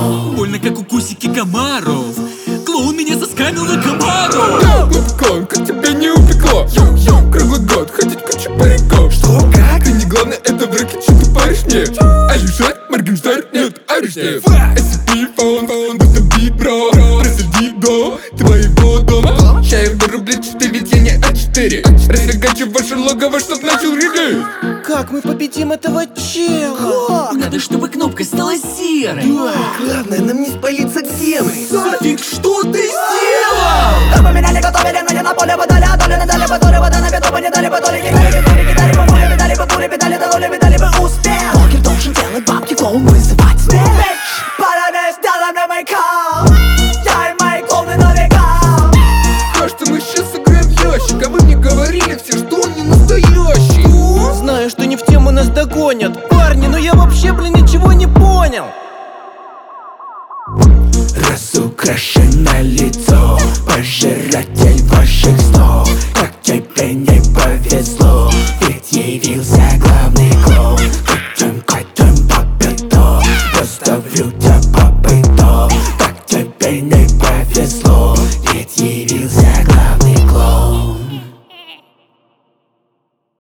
Больно, как укусики комаров. Клоун меня заскамил на комару. Ну клоун, как тебя не упекло? Йоу, круглый год, ходить куча париков. Что, как? Ты не главное, это в рэке, что ты паришь мне? А южар, Моргенштерн, нет, Ариштеев. SCP, фаун, будто бит, бро. Просади до твоего дома. Чаев до рублей 4, ведь я не А4. Расфигачу ваше логово, чтоб начал регать. Как мы победим этого чела? Надо, чтобы кнопка стала серой. Главное, нам не спалиться, где мы. Софик, что ты сделал? Мы поменяли, готовили, но не на поле выдали, а доли надали, которые вода на виду, мы не дали бы доли, кидали бы пули, видали бы пули, видали доли, видали бы успех. Блогер должен делать бабки, клоун вызывать смех. Парадайз, сделаем на мейкап. Я и мои клоуны на века. Кажется, мы сейчас сыграем в ящик, а вы мне говорили все, что он не настоящий. Знаю, что не в тему нас догонят. Парни, но я вообще, ничего не понял. Разукрашено лицо, пожиратель ваших снов. Как тебе не повезло, ведь явился глаз.